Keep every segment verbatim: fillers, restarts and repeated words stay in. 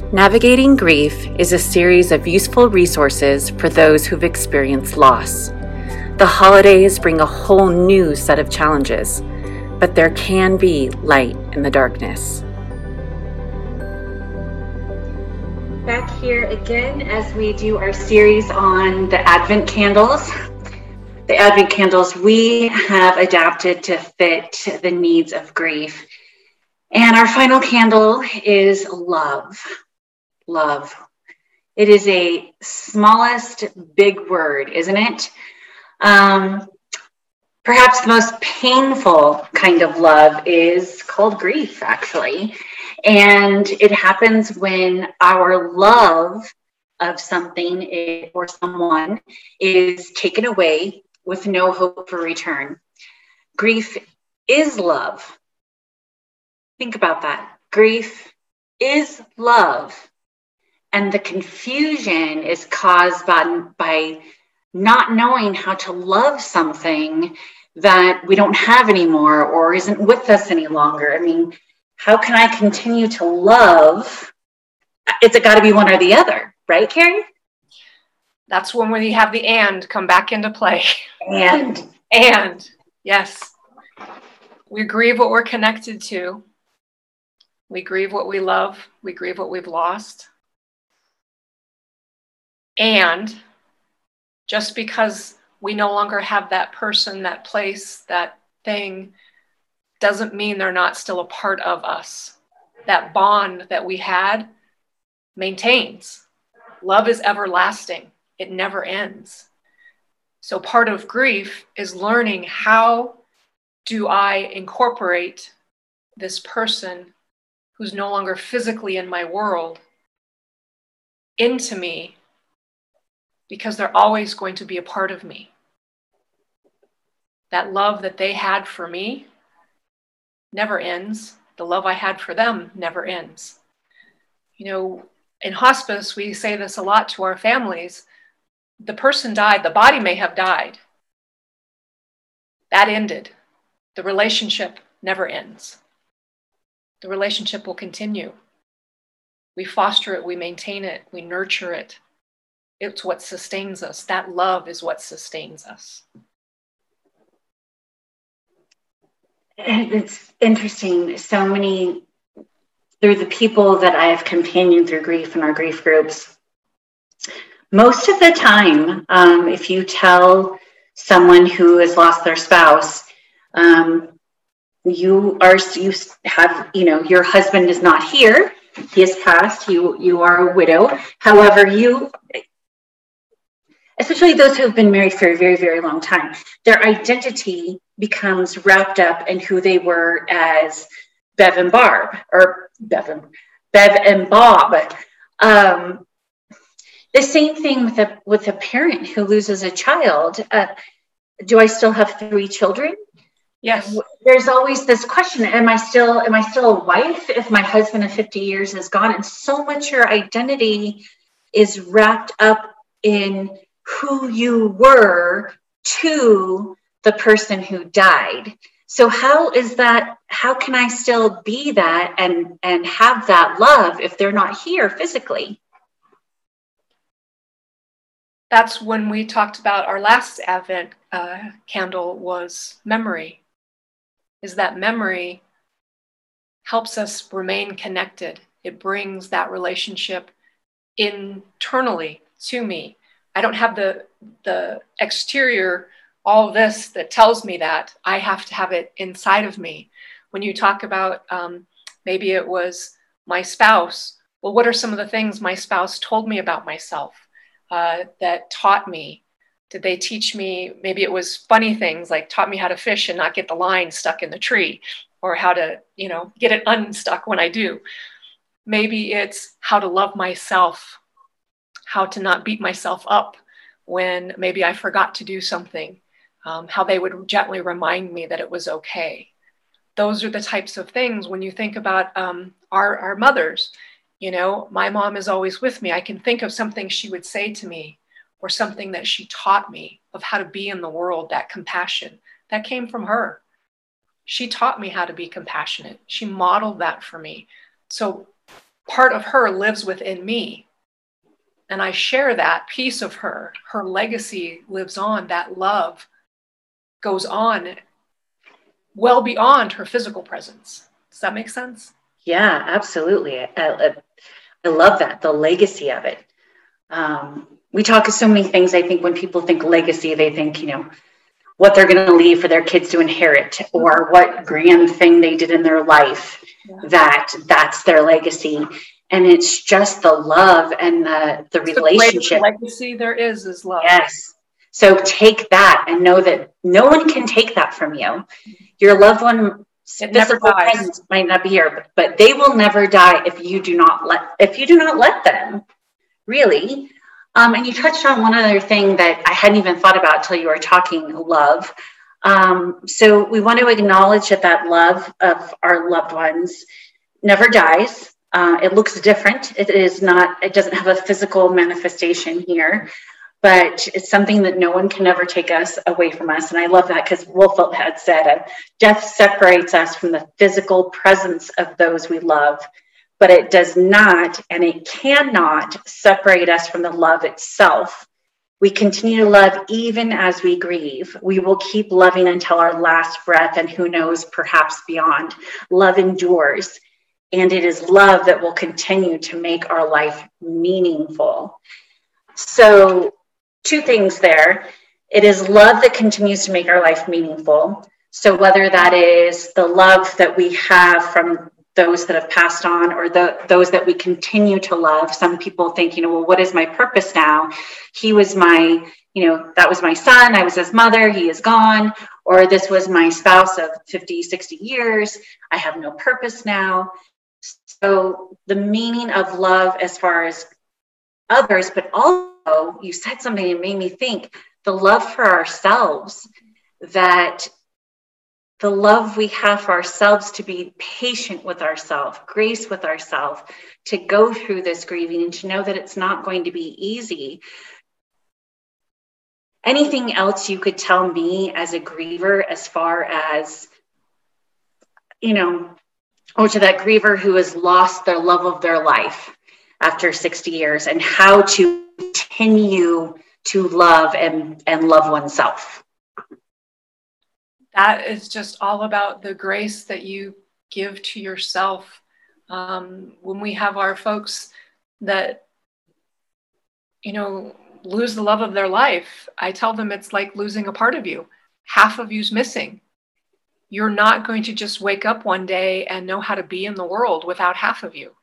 Navigating Grief is a series of useful resources for those who've experienced loss. The holidays bring a whole new set of challenges, but there can be light in the darkness. Back here again as we do our series on the Advent candles. The Advent candles we have adapted to fit the needs of grief. And our final candle is love. Love. It is a smallest big word, isn't it? Um, perhaps the most painful kind of love is called grief, actually. And it happens when our love of something or someone is taken away with no hope for return. Grief is love. Think about that. Grief is love. And the confusion is caused by, by not knowing how to love something that we don't have anymore or isn't with us any longer. I mean, how can I continue to love? It's got to be one or the other, right, Carrie? That's when we have the and come back into play. And. And, yes. We grieve what we're connected to. We grieve what we love. We grieve what we've lost. And just because we no longer have that person, that place, that thing, doesn't mean they're not still a part of us. That bond that we had maintains. Love is everlasting. It never ends. So part of grief is learning, how do I incorporate this person who's no longer physically in my world into me, because they're always going to be a part of me. That love that they had for me never ends. The love I had for them never ends. You know, in hospice, we say this a lot to our families. The person died, the body may have died. That ended. The relationship never ends. The relationship will continue. We foster it, we maintain it, we nurture it. It's what sustains us. That love is what sustains us. It's interesting. So many, through the people that I have companioned through grief in our grief groups, most of the time, um, if you tell someone who has lost their spouse, um, you are, you have, you know, your husband is not here. He has passed. You, you are a widow. However, you, especially those who have been married for a very, very long time, their identity becomes wrapped up in who they were as Bev and Barb, or Bev and, Bev and Bob. Um, the same thing with a, with a parent who loses a child. Uh, do I still have three children? Yes. There's always this question, am I still, am I still a wife if my husband of fifty years is gone? And so much your identity is wrapped up in who you were to the person who died. So how is that, how can I still be that and, and have that love if they're not here physically? That's when we talked about our last Advent uh, candle was memory. Is that memory helps us remain connected. It brings that relationship internally to me. I don't have the, the exterior, all of this that tells me that. I have to have it inside of me. When you talk about um, maybe it was my spouse, well, what are some of the things my spouse told me about myself uh, that taught me? Did they teach me, maybe it was funny things like taught me how to fish and not get the line stuck in the tree, or how to, you know, get it unstuck when I do. Maybe it's how to love myself, how to not beat myself up when maybe I forgot to do something, um, how they would gently remind me that it was okay. Those are the types of things when you think about um, our, our mothers. You know, my mom is always with me. I can think of something she would say to me, or something that she taught me of how to be in the world, that compassion, that came from her. She taught me how to be compassionate. She modeled that for me. So part of her lives within me. And I share that piece of her. Her legacy lives on. That love goes on well beyond her physical presence. Does that make sense? Yeah, absolutely. I, I, I love that, the legacy of it. Um, we talk of so many things. I think when people think legacy, they think, you know, what they're going to leave for their kids to inherit, or what grand thing they did in their life, yeah. that that's their legacy. And it's just the love and the, the it's relationship. The legacy there is, is love. Yes. So take that and know that no one can take that from you. Your loved one, it physical presence might not be here, but, but they will never die if you do not let, if you do not let them, really. Um, and you touched on one other thing that I hadn't even thought about till you were talking, love. Um, so we want to acknowledge that that love of our loved ones never dies. Uh, it looks different. It is not, it doesn't have a physical manifestation here, but it's something that no one can ever take us away from us. And I love that, because Wolfelt had said, uh, death separates us from the physical presence of those we love, but it does not, and it cannot separate us from the love itself. We continue to love even as we grieve. We will keep loving until our last breath, and who knows, perhaps beyond. Love endures, and it is love that will continue to make our life meaningful. So, two things there. It is love that continues to make our life meaningful. So whether that is the love that we have from those that have passed on, or the those that we continue to love. Some people think, you know, well, what is my purpose now? He was my, you know, that was my son. I was his mother. He is gone. Or this was my spouse of fifty, sixty years. I have no purpose now. So the meaning of love as far as others, but also you said something that made me think, the love for ourselves, that the love we have for ourselves, to be patient with ourselves, grace with ourselves, to go through this grieving, and to know that it's not going to be easy. Anything else you could tell me as a griever, as far as, you know, or to that griever who has lost their love of their life after sixty years, and how to continue to love and, and love oneself? That is just all about the grace that you give to yourself. Um, when we have our folks that, you know, lose the love of their life, I tell them it's like losing a part of you. Half of you's missing. You're not going to just wake up one day and know how to be in the world without half of you.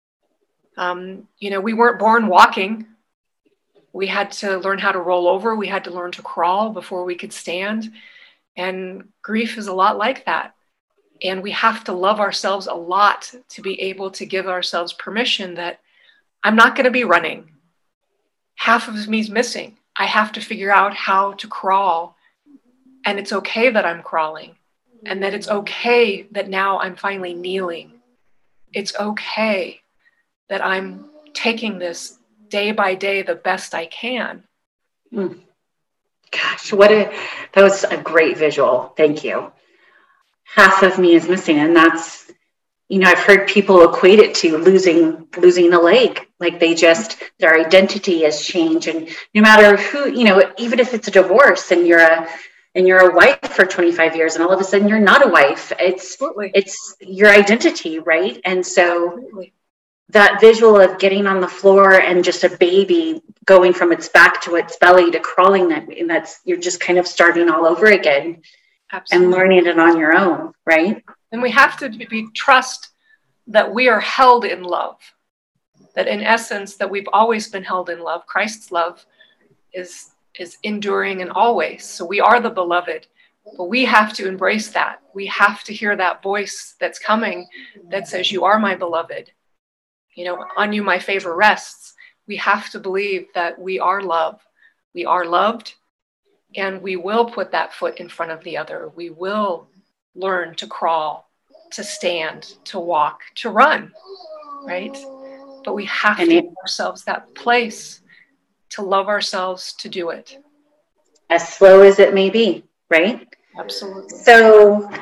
Um, you know, we weren't born walking. We had to learn how to roll over. We had to learn to crawl before we could stand. And grief is a lot like that. And we have to love ourselves a lot to be able to give ourselves permission that I'm not going to be running. Half of me's missing. I have to figure out how to crawl. And it's okay that I'm crawling. And that it's okay that now I'm finally kneeling. It's okay that I'm taking this day by day the best I can. Mm. Gosh, what a, that was a great visual. Thank you. Half of me is missing. And that's, you know, I've heard people equate it to losing, losing a leg. Like they just, their identity has changed. And no matter who, you know, even if it's a divorce and you're a, and you're a wife for twenty-five years and all of a sudden you're not a wife, it's, Absolutely. It's your identity, right? And so Absolutely. That visual of getting on the floor and just a baby going from its back to its belly to crawling, that, and that's, you're just kind of starting all over again. Absolutely. And learning it on your own, right? And we have to be trust that we are held in love, that in essence, that we've always been held in love. Christ's love is, is enduring and always. So we are the beloved, but we have to embrace that. We have to hear that voice that's coming that says, you are my beloved. You know, on you my favor rests. We have to believe that we are love. We are loved, and we will put that foot in front of the other. We will learn to crawl, to stand, to walk, to run, right? But we have and to give ourselves that place to love ourselves to do it. As slow as it may be, right? Absolutely. So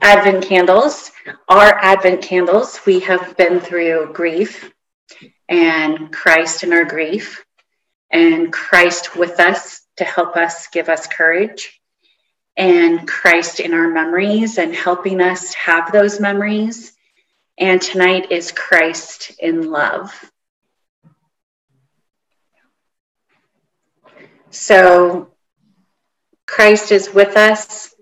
Advent candles. Our Advent candles, we have been through grief and Christ in our grief and Christ with us to help us, give us courage, and Christ in our memories and helping us have those memories. And tonight is Christ in love. So Christ is with us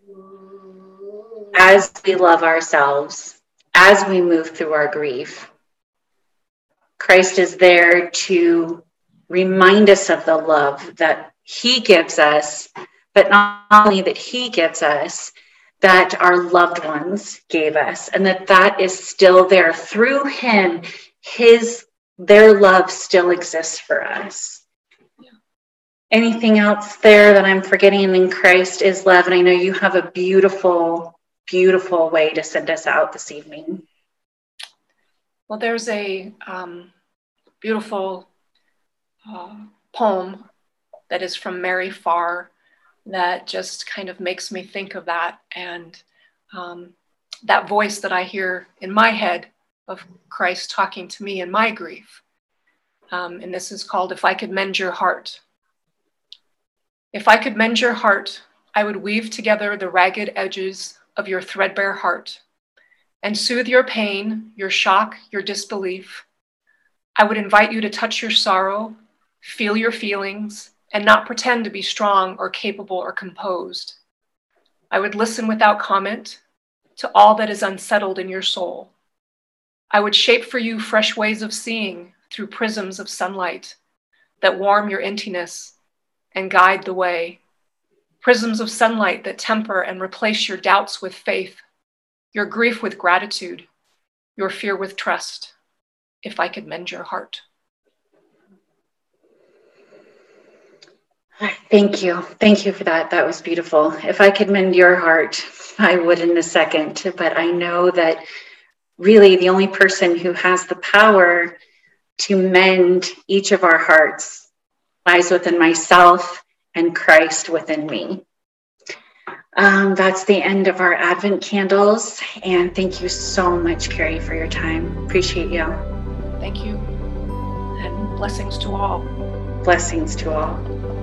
as we love ourselves, as we move through our grief. Christ is there to remind us of the love that he gives us, but not only that he gives us, that our loved ones gave us, and that that is still there through him. His, their love still exists for us. Anything else there that I'm forgetting in Christ is love? And I know you have a beautiful, beautiful way to send us out this evening. Well, there's a um, beautiful uh, poem that is from Mary Farr that just kind of makes me think of that. And um, that voice that I hear in my head of Christ talking to me in my grief. Um, and this is called If I Could Mend Your Heart. If I could mend your heart, I would weave together the ragged edges of your threadbare heart and soothe your pain, your shock, your disbelief. I would invite you to touch your sorrow, feel your feelings, and not pretend to be strong or capable or composed. I would listen without comment to all that is unsettled in your soul. I would shape for you fresh ways of seeing through prisms of sunlight that warm your emptiness and guide the way. Prisms of sunlight that temper and replace your doubts with faith, your grief with gratitude, your fear with trust. If I could mend your heart. Thank you. Thank you for that. That was beautiful. If I could mend your heart, I would in a second. But I know that really the only person who has the power to mend each of our hearts lies within myself and Christ within me. Um, that's the end of our Advent candles. And thank you so much, Carrie, for your time. Appreciate you. Thank you. And blessings to all. Blessings to all.